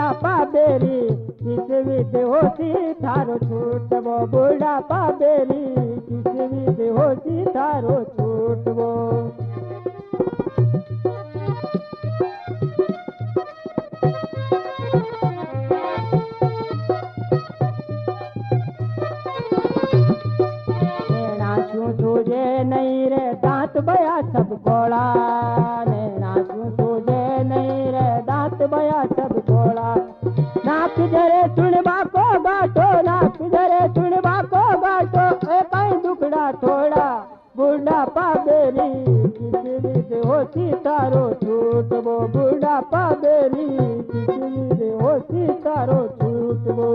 बुढ़ापा बेरी किस विध होती थारो छूटबो बुढ़ापा बेरी किस विध होती थारो छूटबो। तुझे नहीं रे दांत बया सब गोला नैना तुझे नहीं रे दांत बया सब गोला। नाक जरे सुनबा को गाटो नाक जरे सुनबा को गाटो ए कहीं दुखड़ा थोड़ा बुढ़ापा बेरी किस विध होती तारो छूटबो बुढ़ापा बेरी किस विध होती तारो छूटबो।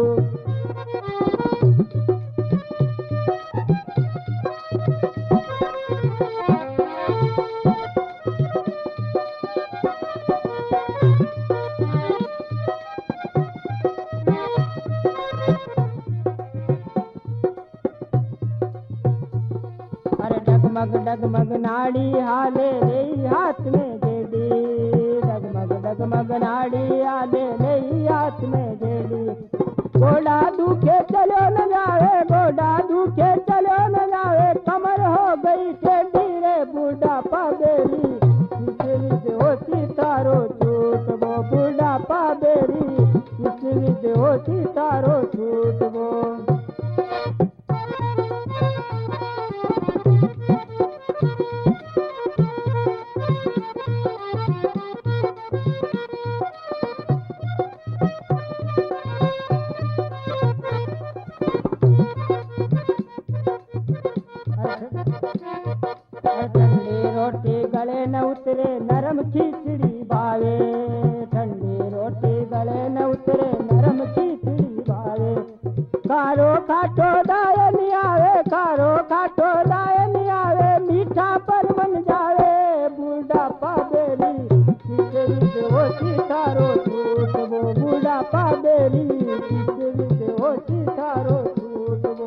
डगमग डगमग नाड़ी हाले ले हाथ में जेडी डगमग डगमग नाड़ी हाले ले हाथ में जेडी। गोड़ा दुखे चलो न जावे गोड़ा दुखे चलो न जावे कमर हो गई टेढ़ी रे बुढ़ापा बेरी किस विध होती तारो छूटबो बुढ़ापा बेरी किस विध होती तारो छूटबो। ठंडी रोटी गले न उतरे नरम खिचड़ी भावे ठंडी रोटी गले न उतरे नरम खिचड़ी भावे। कारो खाटो दाय नहीं आवे कारो खाटो दाय नहीं आवे मीठा पर मन जावे बुढ़ापा बेरी किस विध होती तारो छूटबो बुढ़ापा बेरी किस विध होती तारो छूटबो।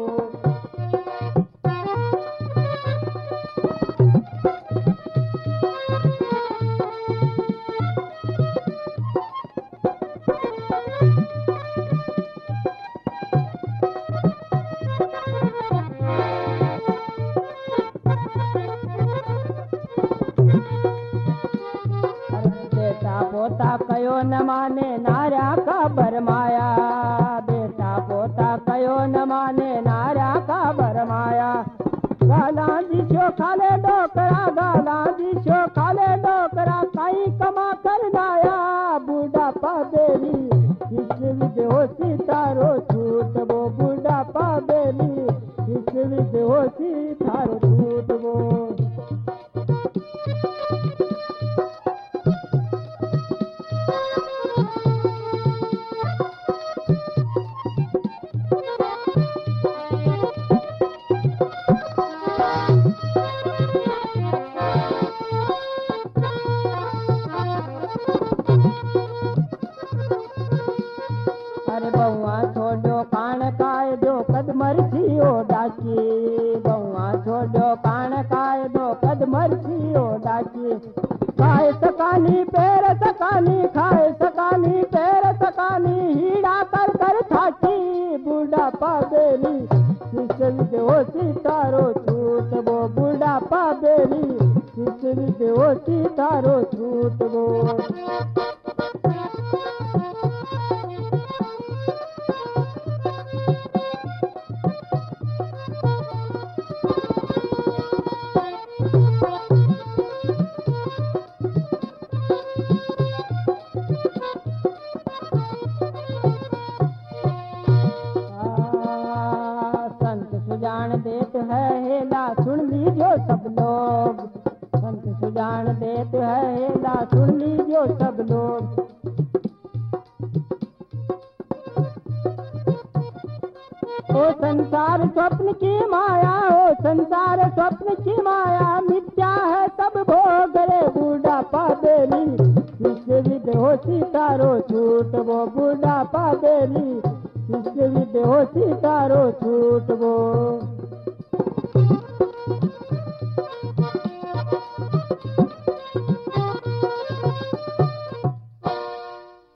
पोता कयो न माने नारा का बरमाया बेटा पोता कयो न माने नारा का बरमाया। गाला दिशो खाले डोकरा गाला दिशो खाले डोकरा कहीं कमा कर लाया बुढ़ापा बेरी किस विध होती तारो छूटबो बुढ़ापा बेरी किस विध होती तारो छूटबो। अरे बउआ छोड़ो कान काय दो कद मरसी ओ डाकी बउआ छोड़ो कान काय दो कद मरसी ओ डाकी। खाए सकानी पैर सकानी खाए सकानी पैर सकानी हीड़ा कर कर थाकी बुढ़ापा बेरी किस विध होती तारो छूटबो बुढ़ापा बेरी किस विध होती तारो छूटबो। सुजान देत है हेला सुन लीजो सब लोग संत सुजान देत है हेला सुन लीजो सब लोग। ओ संसार स्वप्न की माया ओ संसार स्वप्न की माया मिथ्या है सब भोग रे बुढ़ापा बेरी किस विध होती तारो छूटबो बुढ़ापा बेरी किस विध होती तारो छूटबो।